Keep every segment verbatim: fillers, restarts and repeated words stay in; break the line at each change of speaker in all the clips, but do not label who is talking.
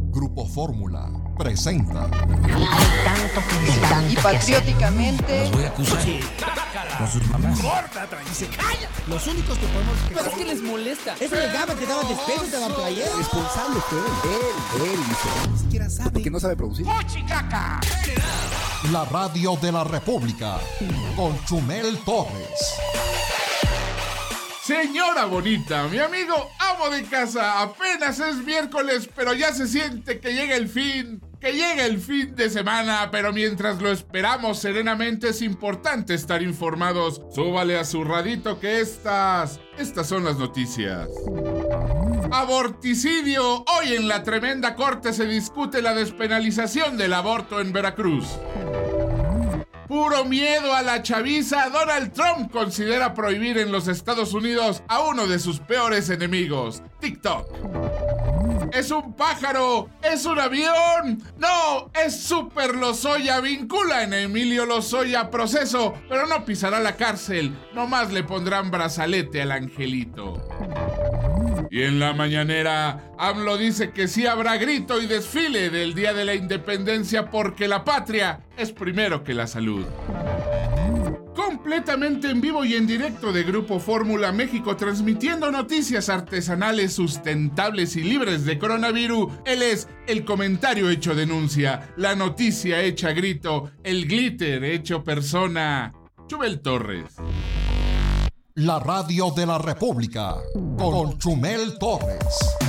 Grupo Fórmula presenta.
Y patrióticamente.
Los voy a acusar con sus mamás.
Y se calla. Los únicos que podemos.
Pero es que les molesta.
Eso le daba que daba despecho de la playera.
Responsable fue él, él, él dice.
Ni siquiera sabe.
Porque no sabe producir.
La radio de la República con Chumel Torres.
Señora bonita, mi amigo amo de casa, apenas es miércoles, pero ya se siente que llega el fin, que llega el fin de semana, pero mientras lo esperamos serenamente es importante estar informados. Súbale a su radito que estas, estas son las noticias. Aborticidio. Hoy en la tremenda corte se discute la despenalización del aborto en Veracruz. Puro miedo a la chaviza. Donald Trump considera prohibir en los Estados Unidos a uno de sus peores enemigos, TikTok. ¿Es un pájaro? ¿Es un avión? No, es Super Lozoya. Vinculan a Emilio Lozoya a proceso, pero no pisará la cárcel. Nomás le pondrán brazalete al angelito. Y en la mañanera, AMLO dice que sí habrá grito y desfile del Día de la Independencia porque la patria es primero que la salud. Completamente en vivo y en directo de Grupo Fórmula México, transmitiendo noticias artesanales, sustentables y libres de coronavirus. Él es el comentario hecho denuncia, la noticia hecha grito, el glitter hecho persona. Chumel Torres.
La radio de la República con Chumel Torres.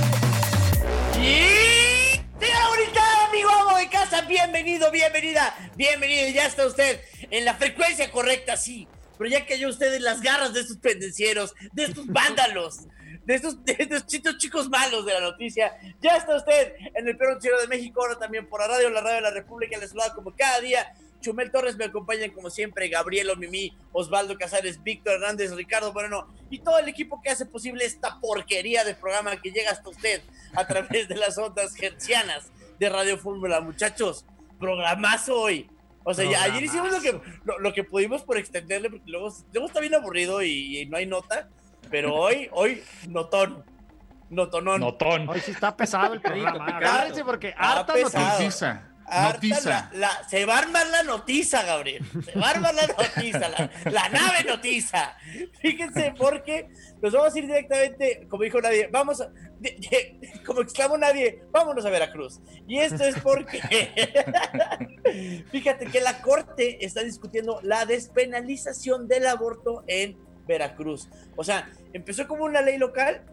Y señorita, amigo amo de casa, bienvenido, bienvenida, bienvenido. Ya está usted en la frecuencia correcta, sí. Pero ya cayó usted en las garras de estos pendencieros, de estos vándalos, de estos, de estos chicos, chicos malos de la noticia. Ya está usted en el peor noticiero de México, ahora también por la radio, la radio de la República. Les saluda como cada día Chumel Torres, me acompañan como siempre Gabriel Mimi, Osvaldo Casares, Víctor Hernández, Ricardo Moreno y todo el equipo que hace posible esta porquería de programa que llega hasta usted a través de las ondas hertzianas de Radio Fórmula. Muchachos, programazo hoy. O sea, ya, ayer hicimos lo que, lo, lo que pudimos por extenderle, porque luego, luego está bien aburrido y, y no hay nota, pero hoy, hoy, notón. Notonón.
Notón.
Hoy sí está pesado el programa. Agárrense porque harta
noticia. Notiza.
La, la, se va a armar la notiza, Gabriel. Se va a armar la notiza, la, la nave notiza. Fíjense, porque nos vamos a ir directamente, como dijo nadie, vamos a, de, de, como exclamó nadie, vámonos a Veracruz. Y esto es porque, fíjate que la Corte está discutiendo la despenalización del aborto en Veracruz. O sea, empezó como una ley local,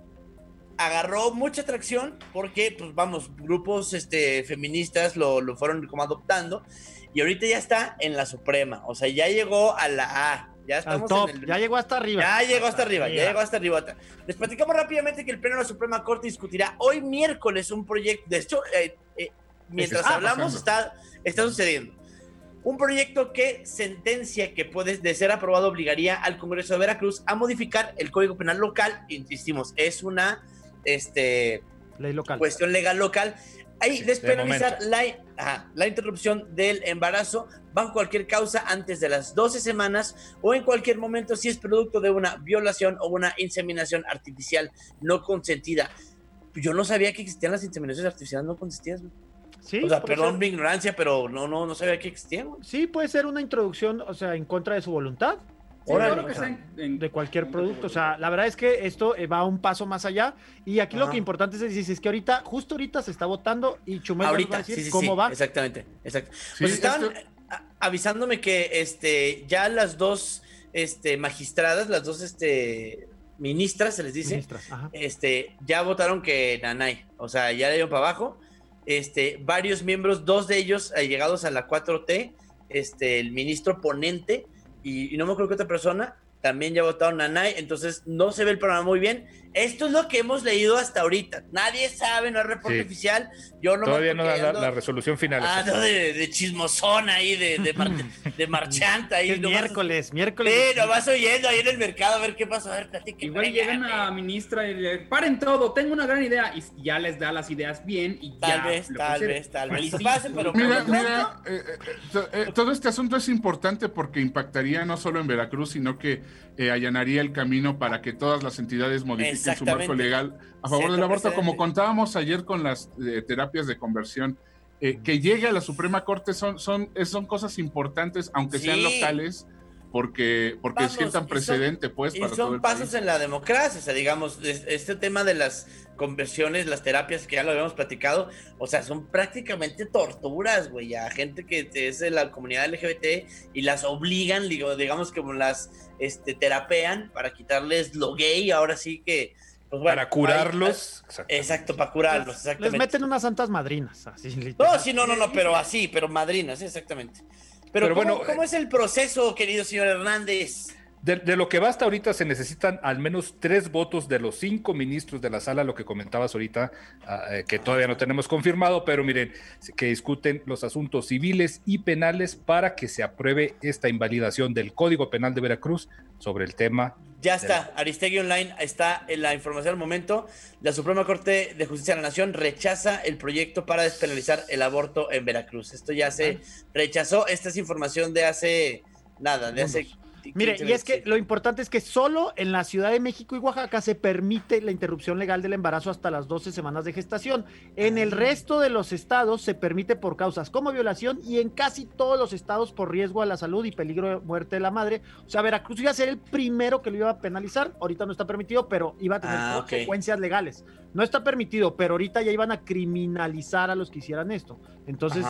agarró mucha atracción porque, pues vamos, grupos este, feministas lo, lo fueron como adoptando y ahorita ya está en la Suprema, o sea, ya llegó a la A, ya estamos
top,
en el...
ya llegó hasta arriba.
Ya llegó hasta arriba, ya llegó hasta arriba. Les platicamos rápidamente que el Pleno de la Suprema Corte discutirá hoy miércoles un proyecto, de hecho, eh, eh, mientras
está
hablamos está, está sucediendo. Un proyecto que sentencia que puede, de ser aprobado, obligaría al Congreso de Veracruz a modificar el Código Penal local. Insistimos, es una este
ley local,
cuestión legal local. Ahí despenalizar de la, ajá, la interrupción del embarazo bajo cualquier causa antes de las doce semanas o en cualquier momento si es producto de una violación o una inseminación artificial no consentida. Yo no sabía que existían las inseminaciones artificiales no consentidas, güey.
Sí,
o sea, perdón
ser...
mi ignorancia, pero no, no, no sabía que existían, güey.
Sí, puede ser una introducción, o sea, en contra de su voluntad.
Sí,
Ahora,
claro que
o sea,
en, en,
de cualquier producto, o sea, la verdad es que esto va un paso más allá y aquí Ajá. lo que importante es decir, es que ahorita, justo ahorita se está votando y Chumel
ahorita,
va a decir
sí, sí,
cómo
sí,
va.
Exactamente, exacto.
Sí,
pues estaban
esto...
avisándome que este, ya las dos este, magistradas, las dos este, ministras, se les dice, este, ya votaron que nanay, o sea, ya le dieron para abajo, este, varios miembros, dos de ellos eh, llegados a la cuatro T, este, el ministro ponente, Y, y no me acuerdo que otra persona también ya votaron nanay, entonces no se ve el programa muy bien. Esto es lo que hemos leído hasta ahorita. Nadie sabe, no hay reporte sí. oficial. Yo no
Todavía no da la,
ando,
la resolución final.
Ah, no, de, de chismosón ahí, de, de, mar, de marchanta ahí.
No miércoles,
vas,
miércoles.
Sí, nomás oyendo ahí en el mercado a ver qué pasa. A ver, platique.
Igual llegan a la ministra y le paren todo, tengo una gran idea. Y ya les da las ideas bien y
tal
ya.
Vez, tal vez, tal vez, tal vez. Pero
mira, mira, eh, eh, eh, todo este asunto es importante porque impactaría no solo en Veracruz, sino que eh, allanaría el camino para que todas las entidades modificaran modifiquen su marco legal a favor del aborto, como contábamos ayer con las eh, terapias de conversión. Eh, que llegue a la Suprema Corte son, son, son cosas importantes, aunque sí. sean locales, porque, porque Vamos, sientan precedente,
son,
pues, para
y son
todo el
pasos
país.
En la democracia, o sea, digamos, este tema de las conversiones, las terapias, que ya lo habíamos platicado, o sea, son prácticamente torturas, güey, a gente que es de la comunidad L G B T y las obligan, digamos, como las este, terapean para quitarles lo gay, ahora sí que... Pues bueno,
para curarlos.
Hay, hay, exacto, para curarlos, exactamente.
Les meten unas santas madrinas, así
literal. No, sí, no, no, no, pero así, pero madrinas, exactamente. Pero, pero ¿cómo, bueno, ¿cómo es el proceso, querido señor Hernández?
De, de lo que va hasta ahorita se necesitan al menos tres votos de los cinco ministros de la sala, lo que comentabas ahorita, uh, que todavía no tenemos confirmado, pero miren, que discuten los asuntos civiles y penales para que se apruebe esta invalidación del Código Penal de Veracruz sobre el tema.
Ya está, la... Aristegui Online está en la información al momento. La Suprema Corte de Justicia de la Nación rechaza el proyecto para despenalizar el aborto en Veracruz. Esto ya se rechazó, esta es información de hace, nada, de hace...
Mire, y es que lo importante es que solo en la Ciudad de México y Oaxaca se permite la interrupción legal del embarazo hasta las doce semanas de gestación. En el resto de los estados se permite por causas como violación y en casi todos los estados por riesgo a la salud y peligro de muerte de la madre. O sea, Veracruz iba a ser el primero que lo iba a penalizar, ahorita no está permitido, pero iba a tener ah, consecuencias okay. legales. No está permitido, pero ahorita ya iban a criminalizar a los que hicieran esto. Entonces...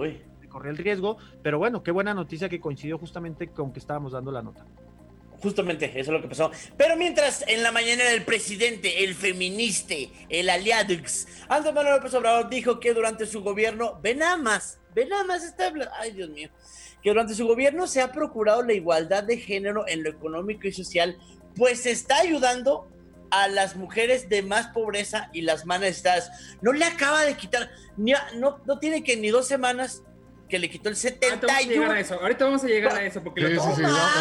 corre el riesgo, pero bueno, qué buena noticia que coincidió justamente con que estábamos dando la nota.
Justamente, eso es lo que pasó. Pero mientras en la mañana el presidente, el feminista, el aliadux, Andrés Manuel López Obrador dijo que durante su gobierno, ve nada más, ve nada más está hablando, ay Dios mío, que durante su gobierno se ha procurado la igualdad de género en lo económico y social, pues se está ayudando a las mujeres de más pobreza y las más necesitadas. No le acaba de quitar, ni a, no, no tiene que ni dos semanas que le quitó el setenta y uno.
Ahorita vamos a llegar a eso, ahorita vamos a llegar a eso, porque
sí,
lo
sí, sí,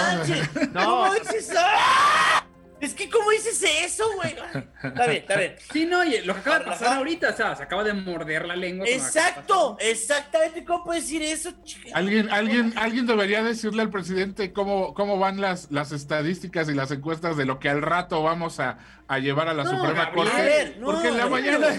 no, no, ¿cómo dices? ¡Ah! Es que ¿cómo dices eso, güey? Está bien, está bien.
Sí, no, y lo que acaba de pasar Ajá. ahorita, o sea, se acaba de morder la lengua.
Exacto, exactamente, ¿cómo puedes decir eso, chica?
Alguien, alguien, alguien debería decirle al presidente cómo, cómo van las, las estadísticas y las encuestas de lo que al rato vamos a, a llevar a la no, Suprema Corte.
Gabriel, no,
porque en la
Gabriel.
mañana...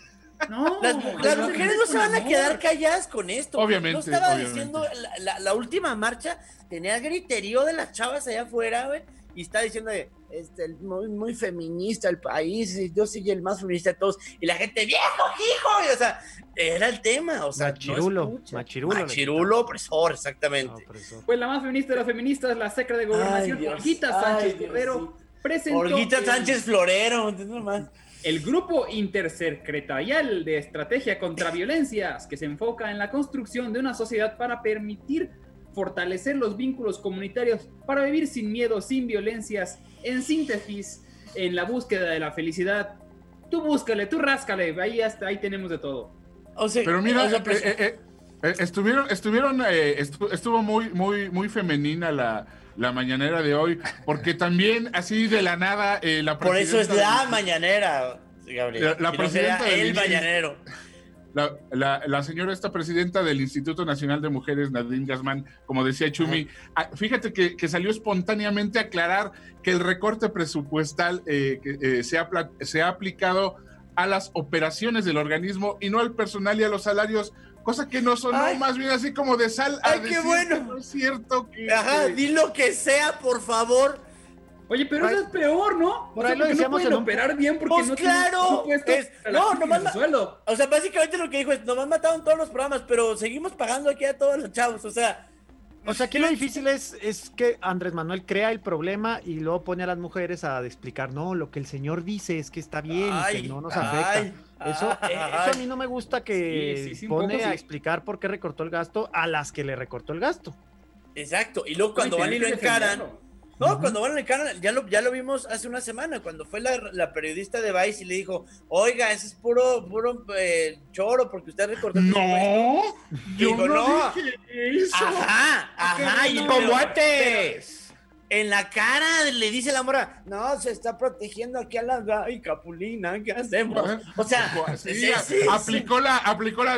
No, las, las mujeres no se van a quedar calladas con esto.
Obviamente.
Yo estaba
obviamente.
diciendo, la, la, la última marcha tenía griterío de las chavas allá afuera, güey, y está diciendo, este, muy, muy feminista el país, y yo soy el más feminista de todos, y la gente, viejo, hijo, y, o sea, era el tema, o sea,
machirulo,
no
machirulo,
machirulo, opresor, exactamente.
No, opresor. Pues la más feminista de las feministas, la secretaria de Gobernación, Olguita Sánchez Florero, presentó...
Olguita
el...
Sánchez Florero, ¿entiendes más?
El Grupo Intersecretarial de Estrategia contra Violencias, que se enfoca en la construcción de una sociedad para permitir fortalecer los vínculos comunitarios para vivir sin miedo, sin violencias, en síntesis, en la búsqueda de la felicidad. Tú búscale, tú ráscale, ahí hasta ahí tenemos de todo.
O sea,
pero mira,
o sea, pues,
eh, eh, eh, estuvieron, estuvieron, eh, estu- estuvo muy, muy, muy femenina la, la mañanera de hoy, porque también así de la nada eh, la
por eso es la
del...
mañanera, Gabriel.
La, la
si
presidenta
no el
del...
mañanero.
La, la, la señora esta presidenta del Instituto Nacional de Mujeres, Nadine Guzmán, como decía Chumi, ah, fíjate que, que salió espontáneamente a aclarar que el recorte presupuestal eh, que, eh, se, ha, se ha aplicado a las operaciones del organismo y no al personal y a los salarios, cosa que no sonó, ay, más bien así como de sal a
ay,
decir
qué bueno.
Que no es cierto que...
Ajá, di lo que sea, por favor.
Oye, pero eso es peor, ¿no?
Por o sea, ahí lo decíamos
no pueden operar un... bien porque
pues
no
claro,
tienen
es, no, nomás ma-
sueldo.
O sea, básicamente lo que dijo es, nomás mataron todos los programas, pero seguimos pagando aquí a todos los chavos, o sea...
O sea, aquí lo difícil es, es que Andrés Manuel crea el problema y luego pone a las mujeres a explicar, no, lo que el señor dice es que está bien, ay, que no nos afecta. Ay, eso, ay, eso a mí no me gusta que sí, sí, sí, pone poco, a sí. explicar por qué recortó el gasto a las que le recortó el gasto.
Exacto, y luego cuando van y lo encaran... No, uh-huh. cuando van en el canal, ya lo, ya lo vimos hace una semana, cuando fue la, la periodista de Vice y le dijo, oiga, ese es puro, puro eh, choro, porque usted recortó el
No, yo dijo, no, no dije eso.
Ajá, ajá, y
como antes.
En la cara le dice la mora, no, se está protegiendo aquí a la ay, Capulina, ¿qué hacemos? O sea,
sí, sí, sí, aplicó, sí. La, aplicó la de,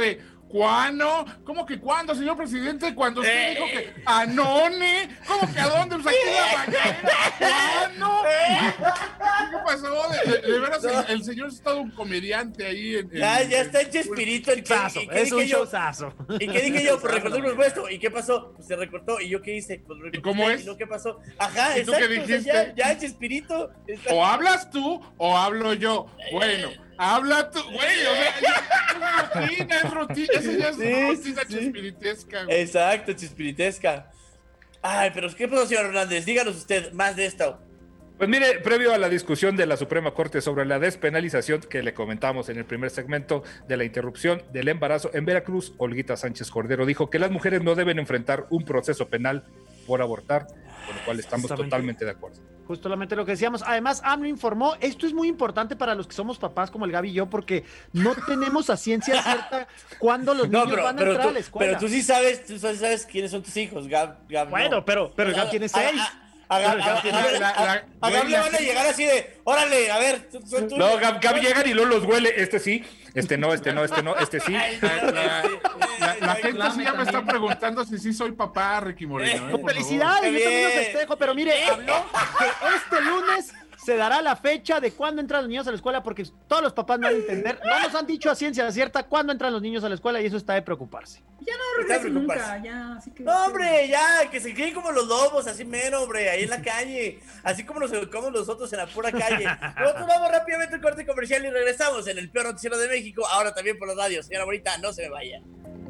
¿Cuándo? ¿Cómo que cuándo, señor presidente? Cuando usted
Eh.
dijo que anone. ¿Cómo que a dónde? Pues aquí en la mañana. ¿Cuándo? ¿Qué pasó? De, de- de veras, el, el señor es todo un comediante ahí. En, en-
Ya, ya está en Chespirito. ¿Y qué,
Showzazo,
y qué
es un
dije yo?
showzazo.
¿Y qué dije yo? Pues recortó el presupuesto. ¿Y qué pasó? Pues se recortó. ¿Y yo qué hice? Pues recorté.
¿Y cómo es?
¿Y lo que pasó? Ajá,
¿Y tú
exacto.
qué
o sea,
dijiste?
ya, ya Chespirito. está-
O hablas tú o hablo yo. Bueno, habla tú. Güey, o sea, ya, es rutina, es rutina. Eso ya es
Sí,
rutina
sí.
chespiritesca, güey.
Exacto, Chespiritesca. Ay, pero ¿qué pasó, señor Hernández? Díganos usted más de esto.
Pues mire, previo a la discusión de la Suprema Corte sobre la despenalización que le comentamos en el primer segmento de la interrupción del embarazo en Veracruz, Olguita Sánchez Cordero dijo que las mujeres no deben enfrentar un proceso penal por abortar, con lo cual estamos
Justamente.
totalmente de acuerdo.
Justamente lo que decíamos. Además, AMLO informó, esto es muy importante para los que somos papás como el Gaby y yo, porque no tenemos a ciencia cierta cuándo los
No,
niños
pero,
van a
pero,
entrar
tú,
a la escuela.
pero tú sí sabes, tú sí sabes quiénes son tus hijos, Gab. Gab
Bueno,
no.
pero, pero el Gab tiene
A-
seis.
A, a, Gab-
Pero el Gab
a-
tiene-
a-
la- la-
a- a Gab
güey,
le
la-
van a llegar así de, órale, a ver, tú, tú, tú-
No, Gab, Gab llegan y luego los huele, este sí, este no, este no, este no, este sí.
Ay,
La,
no,
la-
este,
la-
eh,
la
ay,
gente sí ya me está
también.
preguntando si sí soy papá, Ricky Moreno. ¿eh? Por favor.
Felicidades, yo
Qué
también lo
bien.
festejo, pero mire, habló que este lunes se dará la fecha de cuándo entran los niños a la escuela, porque todos los papás no van a entender, no nos han dicho a ciencia cierta cuándo entran los niños a la escuela y eso está de preocuparse.
Ya no
Está
regreso nunca,
preocuparse.
ya, así que...
No, hombre, ya, que se queden como los lobos, así mero, hombre, ahí en la calle, así como nos educamos nosotros en la pura calle. Nosotros vamos rápidamente al corte comercial y regresamos en el peor noticiero de México, ahora también por los radios. Señora Bonita, no se me vaya.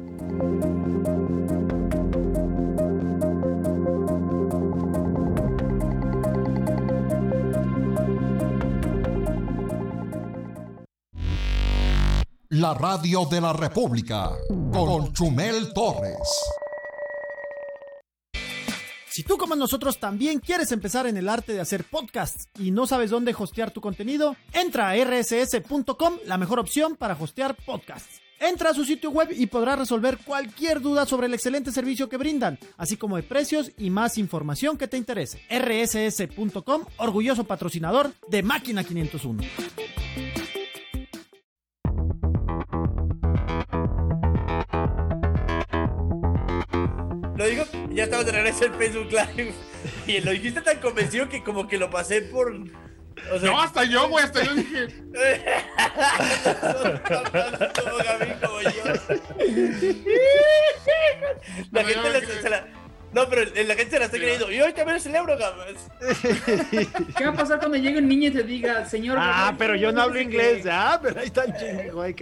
La radio de la República con Chumel Torres.
Si tú como nosotros también quieres empezar en el arte de hacer podcasts y no sabes dónde hostear tu contenido, entra a erre ese ese punto com, la mejor opción para hostear podcasts. Entra a su sitio web y podrás resolver cualquier duda sobre el excelente servicio que brindan, así como de precios y más información que te interese. erre ese ese punto com, orgulloso patrocinador de Máquina quinientos uno.
Lo digo, ya estamos de regreso en Facebook Live. Y lo dijiste tan convencido que como que lo pasé por... O sea,
No, hasta yo, güey, hasta yo dije.
como Gaby, como yo. La
No,
gente
yo
la-
creo-
se la... No, pero la gente se la está creyendo. Y hoy también es el euro, Gabas.
¿Qué va a pasar cuando llegue un niño y te diga, señor...
Ah,
Gabriel,
pero yo no hablo
dice
inglés.
que-
Ah, pero ahí están chingos. Ay, que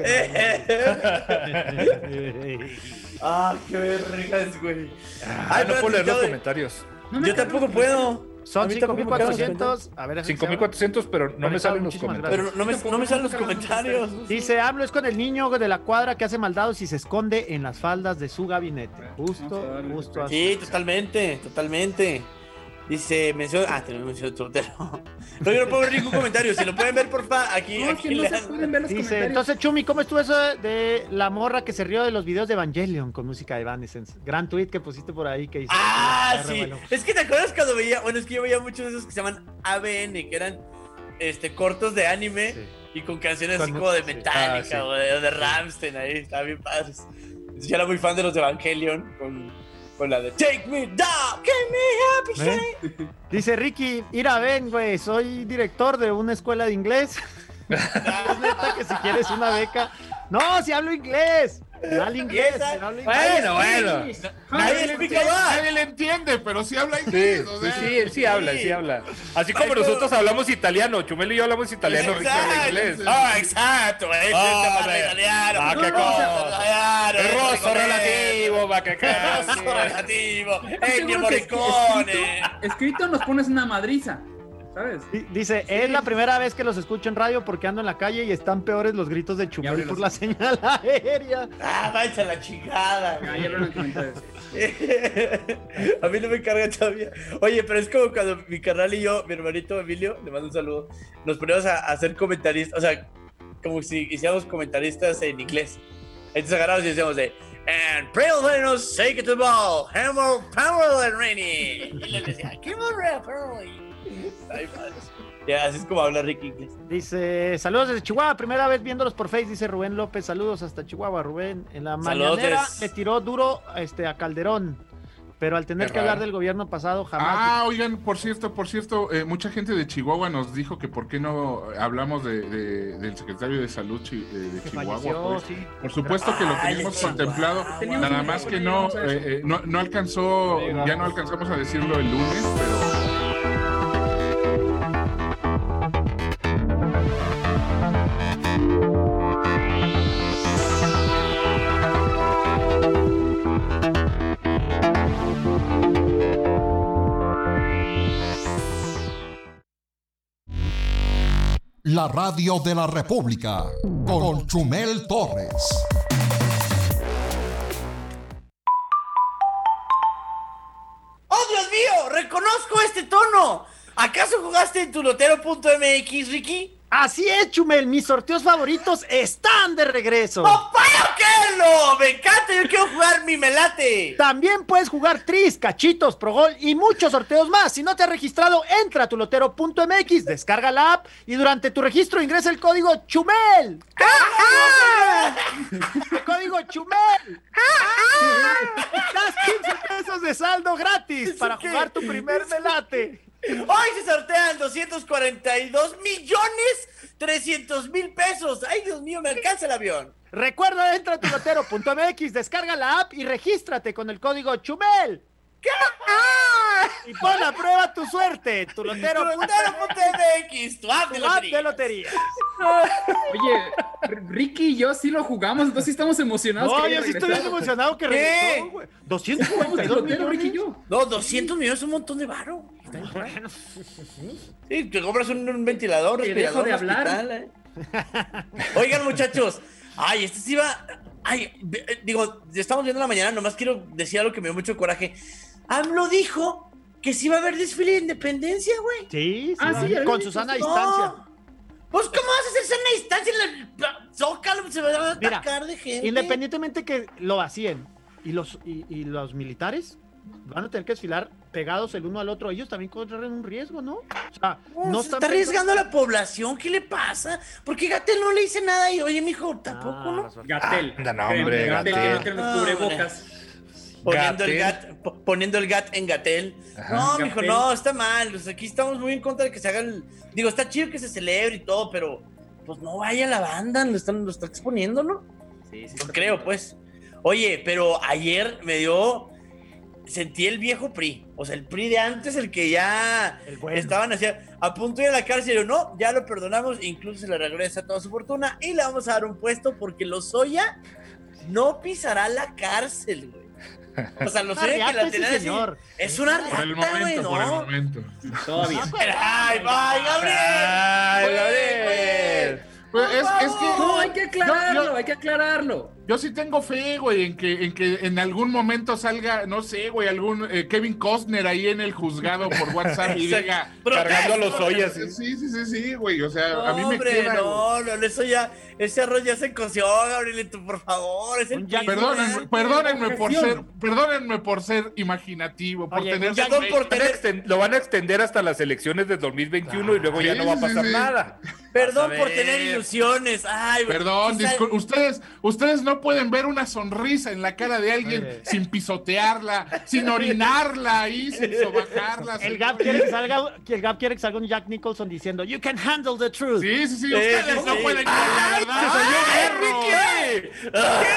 Ah, qué vergas, güey.
Ah, no puedo leer los comentarios.
No me
Yo tampoco puedo. A
Son
mí
cinco
tampoco
mil
me quedan los
cuatrocientos. A ver,
cinco mil cuatrocientos, pero no me salen los
Muchísimas
comentarios.
Pero no me, no me salen los comentarios.
Dice, hablo es con el niño de la cuadra que hace maldados y se esconde en las faldas de su gabinete.
Vamos
Justo,
a darle
justo así.
Sí, totalmente, totalmente. Dice, menciona. Ah, tenemos mención de tortero. No, yo no puedo ver ningún comentario. Si lo pueden ver, porfa, aquí.
No, es
aquí
que no
le
se
dan-
pueden ver los
Dice,
comentarios.
entonces Chumi, ¿cómo estuvo eso de la morra que se rió de los videos de Evangelion con música de Evanescence? Gran tweet que pusiste por ahí que dice...
Ah,
que
sí.
reveló.
Es que te acuerdas cuando veía. Bueno, es que yo veía muchos de esos que se llaman A B N, que eran este, cortos de anime
Sí.
y con canciones
Con
así
mu-
como de
sí.
Metallica
Ah, sí.
o de, o de Rammstein ahí. Estaba bien padres. Yo era muy fan de los de Evangelion con, con la de Take Me Down, Give Me Happy
¿Eh?
Shade.
Dice Ricky, mira, ven, güey, soy director de una escuela de inglés. Es neta que si quieres una beca... No, si hablo inglés. Mal inglés.
Esa-
pero hablo inglés.
Bueno, bueno.
Nadie le explica nada.
Nadie le entiende, pero sí habla
Sí,
inglés. o
sí,
sea.
sí, él sí habla, él sí habla. Así como
Ay,
nosotros
pero-
hablamos italiano, Chumel y yo hablamos italiano, Ricky habla
Exacto.
inglés.
Ah, exacto. eh,
Ah,
este parla
beh.
italiano.
Ah, qué
No,
cosa.
italiano,
El
eh,
rosso
ricordo.
relativo, va que
El
casi.
rosso relativo.
Estoy
Ennio
seguro que
Morricone.
escrito, escrito nos pones una madriza, ¿sabes?
Di- Dice, es la primera vez que los escucho en radio porque ando en la calle y están peores los gritos de
Y
Chumel
abre
por
los-
la señal aérea.
Ah, váyanse a la chingada.
Ah, ya vieron el comentario.
A mí no me carga todavía. Oye, pero es como cuando mi carnal y yo, mi hermanito Emilio, le mando un saludo, nos ponemos a, a hacer comentaristas, o sea, como si hiciéramos comentaristas en inglés. Entonces agarramos y decíamos de And Pale take it to the ball, Hammer, Powell and Rainy. Y le decía, ¿qué more, Pearly? Ay, padre. Ya, así es como habla Ricky Inglés.
Dice, saludos desde Chihuahua, primera vez viéndolos por Face, dice Rubén López, saludos hasta Chihuahua, Rubén. En la
Saludos.
mañanera le tiró duro este, a Calderón, pero al tener
Qué
que hablar
raro.
del gobierno pasado jamás...
Ah, oigan, por cierto, por cierto, eh, mucha gente de Chihuahua nos dijo que por qué no hablamos de, de- del secretario de Salud chi- de, de
que
Chihuahua.
falleció,
pues.
sí.
Por supuesto que lo
Ay,
teníamos
de Chihuahua.
contemplado,
Teníamos
nada
un
más que
reporte,
no,
vamos a ver.
eh, eh, no, no alcanzó, ya no alcanzamos a decirlo el lunes, pero...
La radio de la República con Chumel Torres.
¡Oh, Dios mío! ¡Reconozco este tono! ¿Acaso jugaste en tu lotero punto m x, Ricky?
Así es, Chumel, mis sorteos favoritos están de regreso.
¡No puedo creerlo! ¡Me encanta! ¡Yo quiero jugar mi melate!
También puedes jugar Tris, Cachitos, Progol y muchos sorteos más. Si no te has registrado, entra a tu lotero punto m x, descarga la app y durante tu registro ingresa el código CHUMEL. El código CHUMEL. Das quince pesos de saldo gratis para jugar tu primer melate.
Hoy se sortean doscientos cuarenta y dos millones trescientos mil pesos. ¡Ay, Dios mío, me alcanza el avión!
Recuerda, entra a tu lotero punto m x, descarga la app y regístrate con el código CHUMEL. Y pon a prueba tu suerte. Tu lotero punto
m x, tu app de
tu app
lotería.
de lotería.
Oye, Ricky y yo sí lo jugamos, entonces sí estamos emocionados.
No,
que haya
yo sí estoy bien
regresado.
emocionado que
¿Qué?
regresó, güey. doscientos cuarenta y dos
Lotero, Ricky y
millones.
yo.
No, doscientos millones es un montón de varo. Sí, te compras un, un ventilador,
Te
respirador,
dejo de hablar.
hospital, eh. Oigan, muchachos. Ay, este sí va... Ay, ve- eh, digo, estamos viendo en la mañana, nomás quiero decir algo que me dio mucho coraje. AMLO dijo que sí va a haber desfile de independencia, güey.
Sí, sí,
Ah,
va.
sí, ya lo
con
he
Susana a
visto.
distancia.
No. Pues, ¿cómo vas a hacer sana distancia en la Zócalo? Se va a
Mira,
atacar de gente.
Independientemente que lo vacíen y los, y, y los militares van a tener que desfilar pegados el uno al otro, ellos también corren un riesgo, ¿no? O sea,
No,
no
se
están
está arriesgando a la población. ¿Qué le pasa? ¿Por qué Gatell no le dice nada? Y oye, mijo, tampoco,
Ah,
¿no?
razón.
Gatel.
Anda, no, hombre,
Gatel, que
Gatel.
no tenemos
Ah,
cubrebocas.
Poniendo el,
Gatell.
gat, po- poniendo el gat en Gatell.
Ajá.
No, mijo,
Gatell.
no, está mal. O sea, aquí estamos muy en contra de que se haga el... Digo, está chido que se celebre y todo, pero pues no vaya la banda, lo están, lo están exponiendo, ¿no?
Sí, sí.
No creo, pues. Oye, pero ayer me dio... Sentí el viejo P R I. O sea, el P R I de antes, el que ya
El bueno.
estaban así, a punto de ir a la cárcel. Y yo, no, ya lo perdonamos. Incluso se le regresa toda su fortuna. Y le vamos a dar un puesto porque Lozoya no pisará la cárcel, güey. O sea, Lozoya que la
Arriata, sí,
tenía así,
señor.
es una
Por el
rata, güey,
momento, por el
¿no?
momento.
Todavía.
¡Ay, bye, Gabriel!
¡Ay, Gabriel!
Pues es, es que...
No, hay que aclararlo,
yo- yo-
hay que aclararlo.
Yo sí tengo fe, güey, en que, en que en algún momento salga, no sé, güey, algún eh, Kevin Costner ahí en el juzgado por WhatsApp y
Exacto.
diga...
Cargando a los ollas.
Sí, sí, sí, sí, güey, o sea,
No,
a mí me
hombre,
queda... güey.
no, no, eso ya, ese arroz ya se coció, Gabrielito, por favor. Es el
Un Jack-
P R I.
Perdónenme, perdónenme por ser,
Ocasión.
perdónenme por ser imaginativo, por
Oye,
tener
ya
fe.
no por
Van a exten- Lo van a extender hasta las elecciones de dos mil veintiuno y luego ya
Sí,
no va a
sí,
pasar
sí.
nada.
Perdón
Vas a
por
ver.
tener ilusiones. Ay, güey,
Perdón,
quizá-
discul- ustedes, ustedes no pueden ver una sonrisa en la cara de alguien
Oye.
sin pisotearla, sin orinarla ahí, sin sobajarla.
El
sin-
Gap quiere que salga, que el Gap quiere que salga un Jack Nicholson diciendo You can handle the truth.
Sí, sí, sí,
Sí,
ustedes
sí,
no
sí.
pueden con la verdad.
¡Ay,
¡Ay,
Ricky!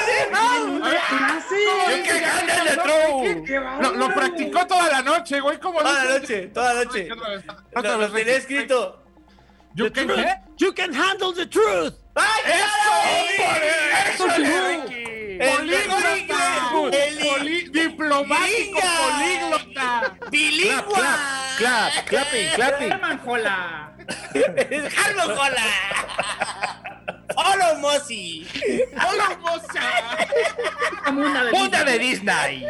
¿Qué
que gane el Trump!
¡Qué
Lo,
bárbaro!
lo practicó toda la noche, güey, como
Toda la noche, toda la noche.
Otra vez,
Lo,
otra
lo
vez,
tenía
Ricky.
escrito.
You
The
can-
truth.
¿qué?
You can handle the truth.
¡Ay,
¡Eso, Ricky!
El
¡Políglota!
mejor inglés, el
Poli- ¡Diplomático
Gringa.
políglota!
bilingüe!
Clap, clapping, clapping.
Manjola.
¡Carlos Jola! ¡Hola, Mosi!
¡Hola, moza!
Como una de
¡Punta de Disney!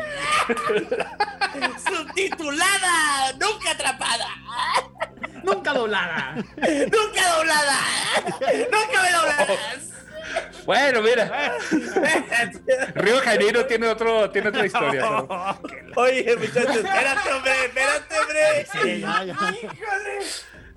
¡Subtitulada! ¡Nunca atrapada!
Nunca doblada.
¡Nunca doblada! ¡Nunca me doblarás!
Bueno, mira, Río de Janeiro tiene, otro, tiene otra historia. ¿no?
Oye, muchachos, espérate, hombre, espérate, hombre.
Sí, ya, ya.
Híjole.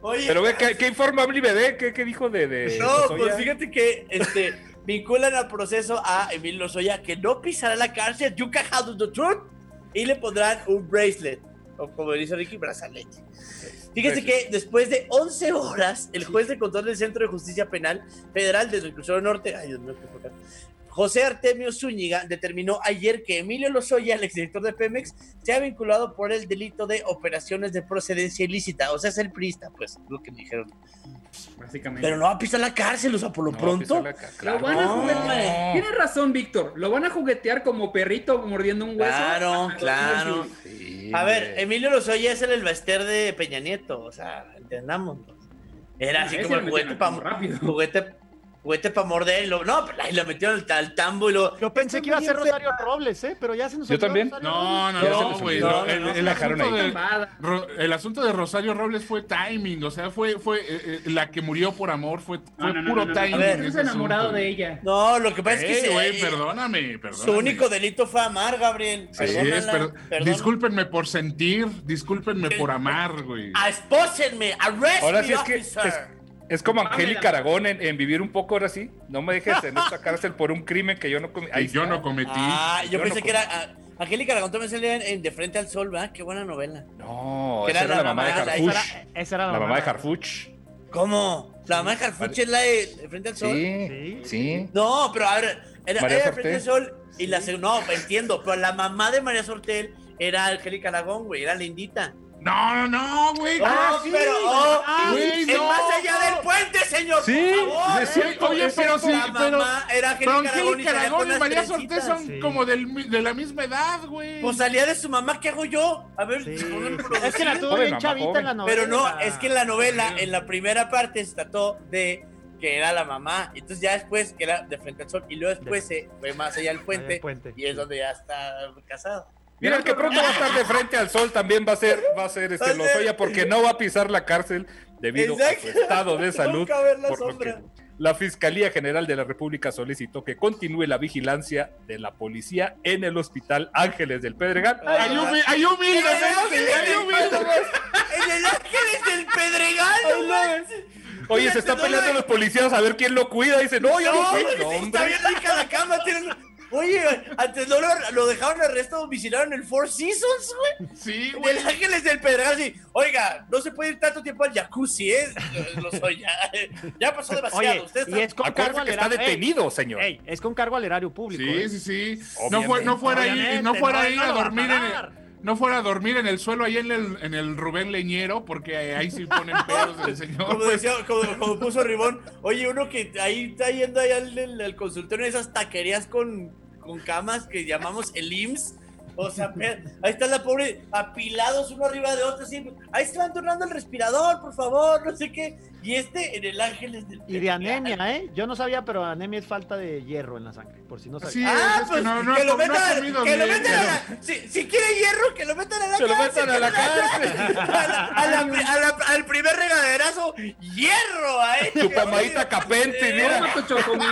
Oye,
Pero ve, ¿qué, qué informa B B D? ¿Qué, qué dijo de, de
no,
Lozoya?
pues fíjate que este, vinculan al proceso a Emilio Lozoya que no pisará la cárcel, you can handle the truth, y le pondrán un bracelet, o como dice Ricky, brazalete. Fíjese que después de once horas, el juez de control del Centro de Justicia Penal Federal del Reclusorio Norte, ay Dios mío, qué poca, José Artemio Zúñiga, determinó ayer que Emilio Lozoya, el exdirector de Pemex, se ha vinculado por el delito de operaciones de procedencia ilícita. O sea, es el priista, pues, lo que me dijeron.
Básicamente.
Pero no va a pisar la cárcel, o sea, por lo
No,
pronto.
pisa la ca-
Lo
claro.
van a
No.
juguetear. Tienes razón, Víctor. Lo van a juguetear como perrito mordiendo un hueso.
Claro,
Ah,
claro.
Sí,
A ver,
hombre.
Emilio Lozoya es el Elbaster de Peña Nieto, o sea, entendamos. Era así
Ese
como
lo
el
metieron
juguete para
como rápido.
juguete, juguete para morder. y lo- no, pero ahí lo metieron al, al tambo y lo.
Yo pensé que iba a ser Rosario Robles, ¿eh? Pero ya se nos
Yo
olvidó
también.
Rosario
No,
Robles.
no,
Ya se
no,
les
güey.
olvidó.
no, el,
No,
el
la
asunto
dejaron ahí.
de,
Cambada.
Ro- el asunto de Rosario Robles fue timing, o sea, fue, fue eh, eh, la que murió por amor, fue, fue
No, no, no,
puro
no, no,
timing.
no.
A ver,
ese
Estás enamorado
asunto,
de
güey.
ella.
No, lo que pasa es que
Ey,
se-
güey, perdóname, perdóname.
su único delito fue amar, Gabriel.
Así es,
Perdónala,
pero
perdón.
discúlpenme por sentir, discúlpenme por amar, güey.
Espósenme, arrest
Ahora
me,
sí es que
officer.
es, es como
Pamela.
Angélica Aragón en, en Vivir un poco, ahora sí. No me dejes en esta cárcel por un crimen que yo no cometí.
Y yo no cometí.
Ah, yo,
Yo
pensé
no
que era. ah, Angélica Aragón también salía en, en De Frente al Sol, ¿verdad? Qué buena novela.
No,
Que
esa
era
era la
la
mamá de
mamá, la-
Harfuch.
Esa era, esa era
La mamá de Harfuch.
¿Cómo? La mamá de Harfuch es la de, de Frente al Sol.
Sí,
Sí.
sí.
No, pero a ver, era,
María
era de Frente al
Sortel.
Sol y la segunda. No, entiendo, pero la mamá de María Sortel era Angélica Aragón, güey, era lindita.
No, no, güey.
Oh,
ah, sí.
pero, oh,
güey,
es
no,
más allá
no.
del puente, señor.
Sí,
por favor.
es cierto,
Oye,
es
pero
cierto.
sí,
La
pero,
mamá era
pero
Angélica Aragón y
Angélica
salía
Aragón
con
y
las
María Sortel
trencitas.
son
Sí.
como del, mi- de la misma edad, güey.
Pues salía de su mamá, ¿qué hago yo? A ver,
Sí.
ponme producir.
Es que la tuvo
Joven,
bien
mamá,
chavita
joven.
en la novela.
Pero no, es que en la novela, en la primera parte se trató de que era la mamá, entonces ya después que era de Frente al Sol, y luego después se fue más allá del puente,
Allá del puente.
y es donde ya está casado.
Mira, el que pronto va a estar de frente al sol también va a ser, va a ser
Va
este
a ser-
Lozoya, porque no va a pisar la cárcel debido
Exacto.
a su estado de salud.
Nunca ver la
por lo
sombra.
que la Fiscalía General de la República solicitó que continúe la vigilancia de la policía en el Hospital Ángeles del Pedregal.
Ay,
Ay, humi- ay, humilde,
Ay,
¿no?
Ángeles
Ay,
del
humilde.
Pedregal. En el Ángeles del Pedregal, no manches.
Oye, se están
No,
peleando
no,
los policías a ver quién lo cuida. Dice, no, yo no,
No,
cuido.
hombre,
No,
sí,
hombre.
está bien rica la cama. tienen- Oye, antes no lo, lo dejaron arresto domiciliario en el Four Seasons, güey.
Sí,
En
güey.
el Ángeles del Pedregal, sí. Oiga, no se puede ir tanto tiempo al jacuzzi, ¿eh? Lo soy ya. Ya pasó demasiado.
Oye,
Usted
y
está...
es con cargo
Acuérdate
al
que está
erario. Ey,
detenido, señor.
ey, es con cargo al erario público.
Sí,
¿eh?
sí, sí. No,
Obviamente.
fue, no fuera a ir,
Obviamente,
no fuera
no,
a ir
no
a
lo va a
dormir en
pagar.
el, no fuera a dormir en el suelo ahí en el, en el Rubén Leñero, porque ahí sí ponen pedos del señor.
Como,
pues.
decía, como, como puso Ribón, oye, uno que ahí está yendo ahí al, al- al consultorio de esas taquerías con, con camas que llamamos el I M S S. O sea, pe- ahí está la pobre, apilados uno arriba de otro, así, ahí se van tornando el respirador, por favor, no sé qué. Y este en el Ángeles del
Y de anemia, ¿eh? Yo no sabía, pero anemia es falta de hierro en la sangre, por si no sabía.
Sí,
Ah,
es, es
pues
que no, no,
que
ha
lo
com- no ha
metan,
comido
que lo
bien,
metan a
pero-
la, si, si quiere hierro, que lo metan a la
Se lo
cárcel.
metan a la
que lo
cárcel.
metan a la- a la- a la- al primer regaderazo, hierro, ¿eh?
Tu pamadita capente, mira.
Toma tu chocomil.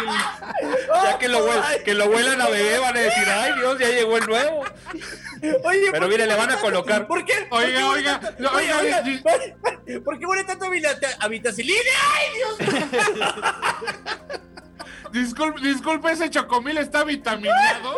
Ya que lo, huel- que lo huelan a bebé, van a decir, ay Dios, ya llegó el nuevo.
Oye,
Pero
¿por
mire,
qué
le van
huele
a
tanto?
colocar-
¿Por qué? ¿Por
Oiga,
qué huele
oiga,
tanto?
no,
Oiga,
oiga,
oiga, ¿por qué huele tanto a vita- a vitacilina? ¡Ay, Dios!
Disculpe, disculpe, ese chocomil está vitaminado.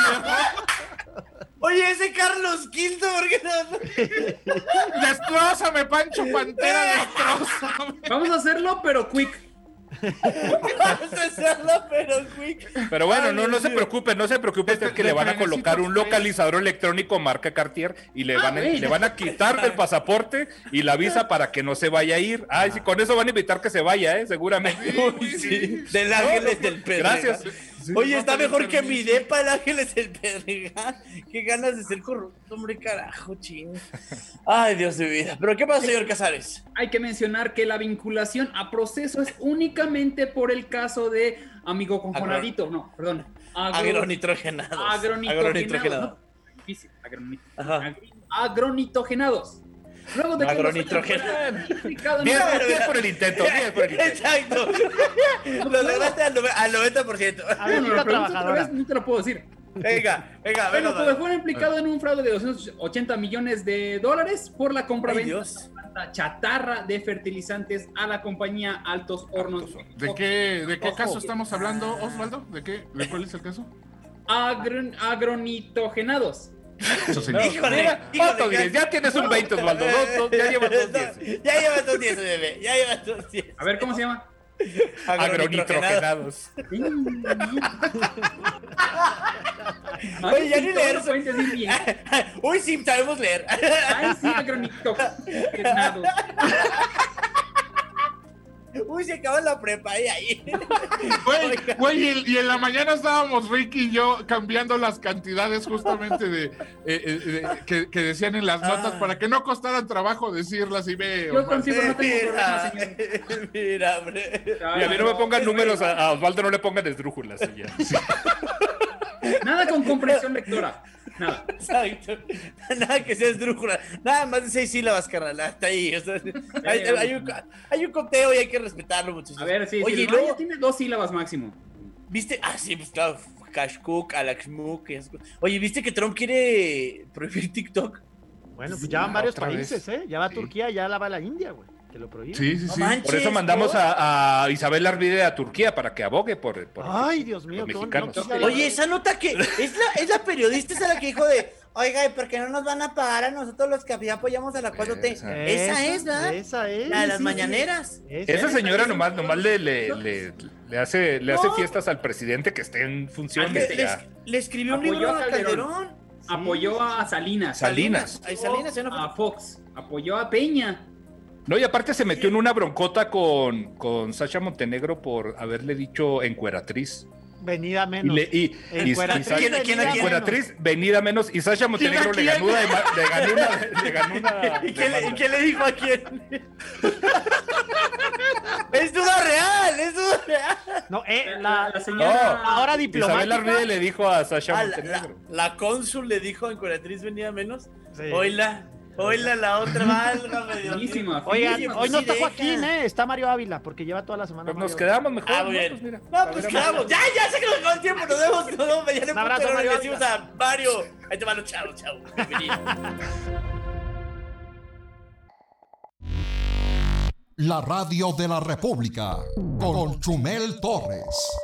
Oye, ese Carlos Quinto, ¿por qué no?
Destrózame, Pancho Pantera, destrózame.
Vamos a hacerlo, pero quick.
Vamos a hacerlo, pero quick.
Pero bueno,
Ay,
no, no
Dios
se
mío.
preocupe, no se preocupe usted
Este-
que le van a
de
colocar un
trenecito,
localizador electrónico marca Cartier y le
Ah,
van a,
bueno.
le van a quitar el pasaporte y la visa para que no se vaya a ir. Ay, sí, con eso van a evitar que se vaya, ¿eh? Seguramente.
Uy, sí, del Ángeles del Pedregal.
Gracias.
Oye,
no
está
tenés
mejor que mi
permiso.
depa el Ángeles del Pedregal. Qué ganas de ser corrupto, hombre, carajo, ching. Ay, Dios de vida. ¿Pero qué pasa, señor Casares?
Hay que mencionar que la vinculación a proceso es únicamente por el caso de amigo conjonadito. No, perdón. Agro-
Agronitrogenados.
Agronitrogenados.
Agronitrogenados.
No, difícil. Agronit-
Ajá.
agri- Agronitogenados. Luego de que
Agronitrogenados.
identificado en
Bien,
una-
bien por el intento, bien por el intento.
Exacto. Lo lograste al nove- al noventa por ciento.
Bueno,
Abejita
lo pregunto otra
trabajadora.
vez, no te lo puedo decir.
Venga, venga,
Bueno,
venga.
pues fue implicado en un fraude de doscientos ochenta millones de dólares por la compra-venta de planta chatarra de fertilizantes a la compañía Altos Hornos.
¿De qué, de qué
Ojo.
caso estamos hablando, Osvaldo? ¿De qué? ¿De cuál es el caso?
Agro- agronitogenados.
Eso sí.
Híjole,
Mira,
híjole,
¿cuánto diez? Ya tienes un veinte, Osvaldo. Dos, dos, ya llevas dos diez.
Ya llevas dos diez, bebé. Ya llevas dos diez.
A ver, ¿cómo se llama?
Agronitrogenados.
Oye, ya ni leer.
Lo pueden decir bien.
Uy, sí, sabemos leer.
Ay, sí, agronitogenados.
Uy, se acabó la prepa ahí, ahí.
Güey, güey, y, el- y en la mañana estábamos Ricky y yo cambiando las cantidades justamente de, eh, eh, de- que, que decían en las notas
Ah.
para que no costaran trabajo decirlas y ve.
Yo
Osvaldo.
consigo no tengo
Mira,
problema, señor.
mira, hombre.
Y a mí no me pongan números, a, a Osvaldo no le pongan esdrújulas. y ya.
Nada con comprensión lectora. Nada.
Exacto. Nada que sea esdrújula. Nada más de seis sílabas, carnal. Hasta ahí. O sea, hay, hay un, hay un conteo y hay que respetarlo, muchachos.
A ver, sí,
Oye,
sí,
y
no,
luego,
ya tiene dos sílabas máximo.
¿viste? Ah, sí, pues claro. Cash Cook, Alex Mook. y esas cosas. Oye, ¿viste que Trump quiere prohibir TikTok?
Bueno, pues ya van varios
otra
países,
vez.
¿eh? Ya va
Sí.
Turquía, ya la va la India, güey. Que lo prohíbe.
Sí, sí,
No
sí.
manches.
Por eso mandamos a, a Isabel Arvide a Turquía para que abogue por, por
Ay, Dios mío,
los
qué
mexicanos.
bonito.
Oye, esa nota que es la, es la periodista esa la que dijo de, oiga, ¿y por qué no nos van a pagar a nosotros los que ya apoyamos a la cuatro T?
Esa.
Esa, es, ¿verdad?
Esa es.
La de las
sí,
mañaneras.
Esa
Esa
es.
señora nomás, nomás le, le, le, le hace, le hace
No.
fiestas al presidente que esté en función.
Le,
de
le-
ya.
le escribió un
Apoyó
libro
a
a
Calderón.
Calderón.
Apoyó a Salinas.
Salinas.
Ay, Salinas, ¿eh? No fue-
A Fox. Apoyó a Peña.
No, y aparte se metió en una broncota con, con Sasha Montenegro por haberle dicho encueratriz.
Venida
Y,
menos.
le, y, y-
Encueratriz,
y Sasha-
¿Quién- quién a quién?
encueratriz, venida menos. Y Sasha Montenegro le
quién?
ganó, una, dema- le ganó una. Le ganó una
¿Y qué, le, y
demanda.
qué le dijo a quién? es duda real, es duda real.
No, eh,
La,
la,
la señora.
ahora
Isabel
diplomática.
Arvide le dijo a Sasha
Ah, la, la,
Montenegro.
la cónsul le dijo a Encueratriz venía menos.
Sí.
Oíla, oíla la otra, válgame Dios mío.
Finísima,
Oigan,
finísima.
hoy no
sí
está
deja.
Joaquín, ¿eh? Está Mario Ávila, porque lleva toda la semana.
Pues nos
Mario
quedamos mejor.
Ah, muy
¿no?
bien.
Pues mira,
No,
a
pues
ver,
quedamos. Ya, ya sé que nos acabó el tiempo. Nos vemos, nos vemos mañana.
Un abrazo,
Pero
Mario
le decimos
Ávila.
a Mario. Ahí te va, chao, chao. Bienvenido.
La radio de la República con Chumel Torres.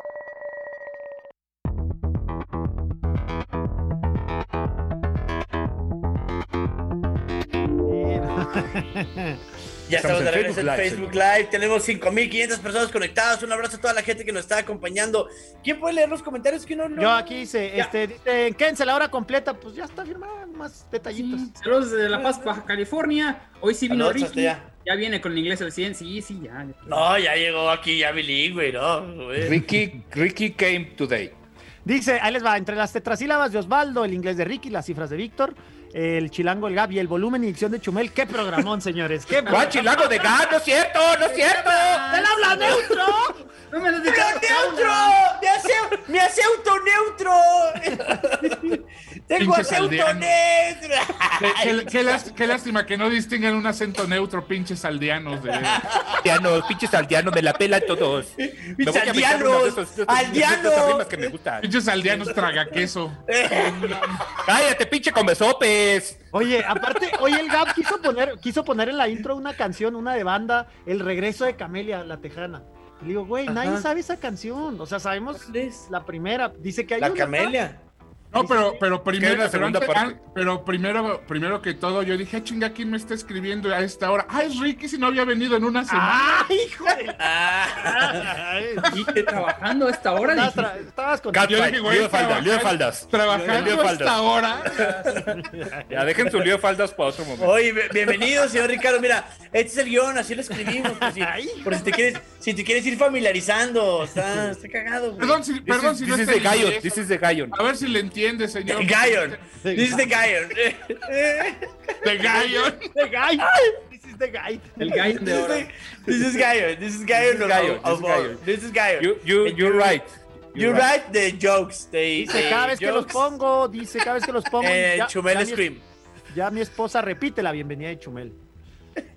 Ya estamos
Estamos en
de regreso en
Facebook Live,
Facebook Live. Tenemos cinco mil quinientas personas conectadas. Un abrazo a toda la gente que nos está acompañando. ¿Quién puede leer los comentarios? ¿Quién no? no?
Yo aquí dice,
Ya.
este, dice, quédense la hora completa, pues ya está firmada, más detallitos.
Saludos desde La Paz, Baja California. Hoy sí vino
Saludos hasta
Ricky.
allá.
Ya viene con el inglés al cien. Sí, sí, ya.
No, ya llegó aquí, ya bilingüe, ¿no? Güey.
Ricky, Ricky came today.
Dice, ahí les va, entre las tetrasílabas de Osvaldo, el inglés de Ricky, las cifras de Víctor, el chilango, el Gaby, el volumen y dicción de Chumel. ¡Qué programón, señores! ¡Qué
¡Juan Chilango de Gas! ¡No es cierto! ¡No es cierto!
¡Él habla neutro!
No me
¡Pero neutro! ¡Me hace, me hace neutro! ¡Tengo
Pinches
acento
aldeanos.
neutro!
Qué, qué- qué lás- qué lástima que no distinguen un acento neutro, pinches aldeanos. De...
Aldeanos, pinches aldeanos, me la pelan todos. Me voy a aventar uno de esos- de esos- de esas
¡Aldeanos!
rimas que me gustan.
Pinches aldeanos tragaqueso.
¡Cállate, pinche comesopes!
Oye, aparte, hoy el Gab quiso poner, quiso poner en la intro una canción, una de banda, El regreso de Camelia, la tejana. Y le digo, güey, nadie
Ajá.
sabe esa canción. O sea, sabemos
¿Cuál es?
la primera. Dice que hay
La
una,
Camelia.
No, pero, pero
hay
primero,
una
pero,
segunda
antes-
parte.
ah, pero primero, primero que todo, yo dije, "Ah, chinga, ¿quién me está escribiendo a esta hora? Ah, es Ricky, si no había venido en una semana.
¡Ay, hijo de...
Ah.
Y que trabajando a esta hora.
Estabas,
dijiste.
tra- estabas con...
Cat-
Yo dije, güey,
lío de faldas, lío de
trabajar-
faldas.
Trabajando
Lío de
a
faldas.
esta hora.
Ya, dejen su lío de faldas para otro momento.
Oye, bi- bienvenido, señor Ricardo. Mira, este es el guión, así lo escribimos. Por si, por si te quieres, si te quieres ir familiarizando. Está, está cagado, güey.
Perdón, si,
This
perdón
is,
si
this
no
is
está
the
en
Gayon,
inglés.
this is the Gayon.
A ver si le entiende, señor.
The Gayon. This is the Gayon.
De Gayon.
The guy. This is the guy.
El gallo de oro.
This is Gayon. This is Gayon.
This is Gayon,
of-
this is
of-
Gayon.
This is Gayon.
You, you, you're right.
You write the jokes. The,
Dice,
the
cada vez que los
jokes,
pongo, dice, cada vez que los pongo.
Eh,
ya-
Chumel
ya mi-
Scream.
Ya mi esposa repite la bienvenida de Chumel.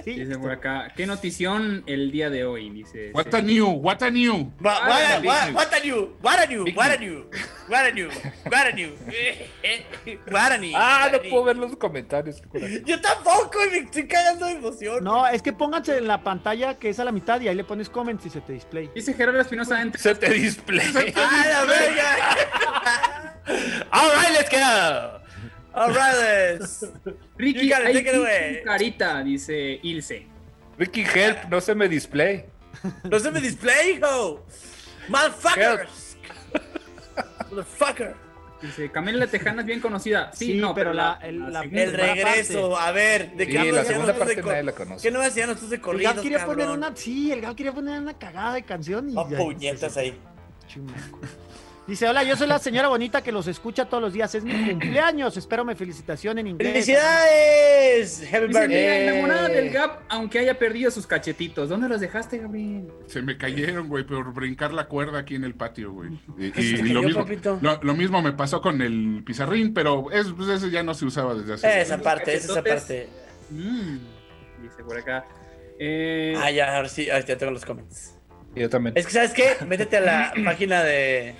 Sí,
Dice por acá, ¿qué notición el día de hoy? Dice.
What
sí.
a new, what a new.
What,
Ah,
what,
big
what,
news.
what a new, what a new,
Big
what a new, what a new, what a new, what a new.
Ah, no puedo ver los comentarios. qué coraje.
Yo tampoco, me estoy cagando de emoción.
No, es que pónganse en la pantalla que es a la mitad y ahí le pones comments y se te display.
Dice Gerardo Espinosa, entre
Se te display.
¡Ah, la verga! All right, let's go. All right, let's.
Ricky,
You gotta
ahí
take it away.
dice carita, dice Ilse.
Ricky, help, no se me display.
No se me display, hijo. Motherfuckers. Motherfucker.
Dice, Camila Tejana es bien conocida. Sí,
Sí,
no,
pero
pero
la-
la,
el-
la
la-
segunda-
El regreso, a ver, ¿de
Sí,
qué
la
nos
segunda
hacían
parte
de
nadie la
co-
conoce.
¿Qué no hacían nosotros de
El
corridos,
Gab quería
cabrón?
poner una, sí, el Gab quería poner una cagada de canción y
Oh,
ya-
puñetas ahí.
Chimaco. Dice, hola, yo soy la señora bonita que los escucha todos los días. Es mi cumpleaños. Espero mi felicitación en inglés.
¡Felicidades! Happy
Dice,
birthday.
mira, enamorada del Gap, aunque haya perdido sus cachetitos. ¿Dónde los dejaste, Gabriel?
Se me cayeron, güey, por brincar la cuerda aquí en el patio, güey. Y,
¿Qué se
y
te cayó,
lo, mismo,
papito?
lo, lo mismo me pasó con el pizarrín, pero es, pues ese ya no se usaba desde hace...
Esa parte, esa
cachetotes.
parte.
Mm, dice por acá. Eh,
Ah, ya, ahora sí, ahora ya tengo los comments.
Yo también.
Es que, ¿sabes qué? Métete a la página de...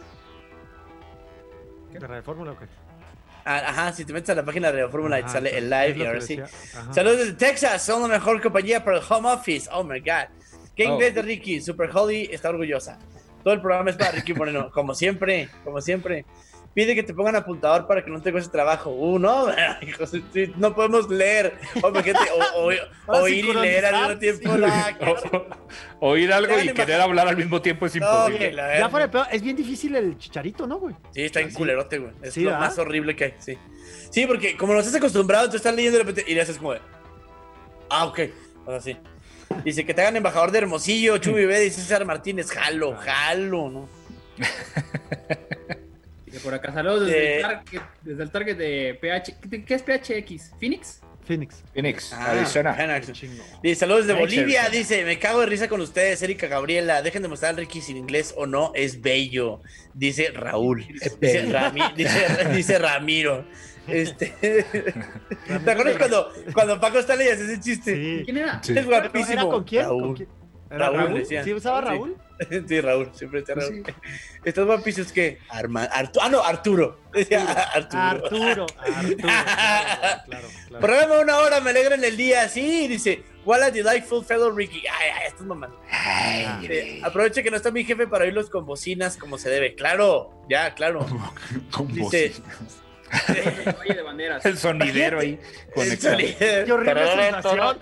¿De Radio Fórmula o qué?
Ah, Ajá, si te metes a la página de Fórmula y te
Ajá,
sale
es
el
lo
live y
que
ahora sí.
decía. Ajá.
Saludos desde Texas, son la mejor compañía para el home office. Oh my god. ¿Qué
Oh.
inglés de Ricky? Super Holly está orgullosa. Todo el programa es para Ricky Moreno, como siempre, como siempre. Pide que te pongan apuntador para que no te cueste trabajo. Uh, no, hijos, sí, no podemos leer. O, imagínate, o, o-
Para
oír y leer al mismo tiempo.
sincronizar,
la-
O- oír algo y
Déjale
querer
bajar.
hablar al mismo tiempo es
No,
imposible.
que la
Ya
verga.
fuera de pedo, es bien difícil el chicharito, ¿no, güey?
Sí, está en culerote, güey. Es
Sí,
lo
¿verdad?
más horrible que hay, sí. Sí, porque como no estás acostumbrado, tú estás leyendo de repente y le haces como de... Ah, ok. O sea, sí. Dice que te hagan embajador de Hermosillo, Chubi B, dice César Martínez. Jalo, jalo, ¿no?
dice por acá, saludos desde,
De-
el target, desde el target de P H. ¿Qué, qué es P H X? ¿Phoenix?
Phoenix.
Phoenix,
Ah,
Arizona.
Phoenix.
Chingo.
Dice, saludos de
Ay,
Bolivia,
Arizona.
dice, me cago de risa con ustedes, Erika Gabriela, dejen de mostrar al Ricky sin inglés o no, es bello, dice Raúl, dice, Rami- dice, dice Ramiro. Este, ¿te acuerdas cuando, cuando Paco Stanley hacía ese chiste?
Sí.
¿Quién era?
Sí.
Es
¿Pero
guapísimo.
¿Era con quién?
Raúl.
¿Con quién? ¿Era
Raúl,
Raúl?
decía.
¿Sí usaba
Sí.
Raúl?
Sí, Raúl, siempre decía Raúl. Estos guapísimos que Arma, Artu- ah, no, Arturo. Decía Arturo.
Arturo. Arturo. Claro, claro, claro.
Programa una hora, me alegran el día. Sí, dice, what a delightful fellow Ricky. Ay, ay, estás mamando. Eh, aproveche que no está mi jefe para oírlos con bocinas como se debe. Claro, ya, claro.
Con
Dice,
Valle de Banderas.
El sonidero ahí
el
conectado.
sonido-
Qué horrible sensación.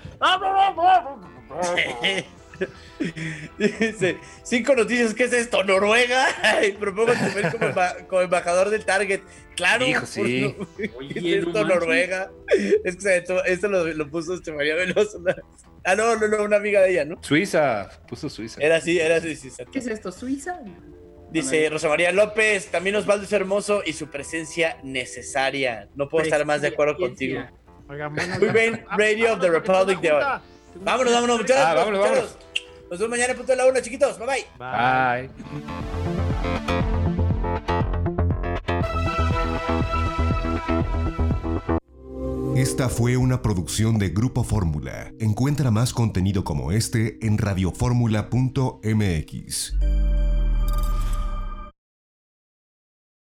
Dice, cinco noticias, ¿qué es esto? ¿Noruega? Ay, propongo comer como, emba- como embajador del Target. Claro.
Hijo, sí.
¿Qué
Oye,
es
no
esto,
manches.
Noruega? Es que esto, esto lo, lo puso este María Veloso. una- Ah, no, no, no, una amiga de ella, ¿no?
Suiza, puso Suiza.
Era así, era así, sí, exacto.
¿Qué es esto? ¿Suiza?
Dice Rosa María López, también Osvaldo es hermoso y su presencia necesaria. No puedo estar más de acuerdo contigo.
Oigan, bueno,
Muy
ya.
bien,
Ah,
Radio of the
vámonos,
Republic
porque
de hoy.
tengo una junta.
Vámonos, vámonos, muchachos.
Ah, vámonos,
muchachos. Nos vemos mañana a punto de la una, chiquitos. Bye bye.
Bye.
Bye.
Esta fue una producción de Grupo Fórmula. Encuentra más contenido como este en radioformula punto m x.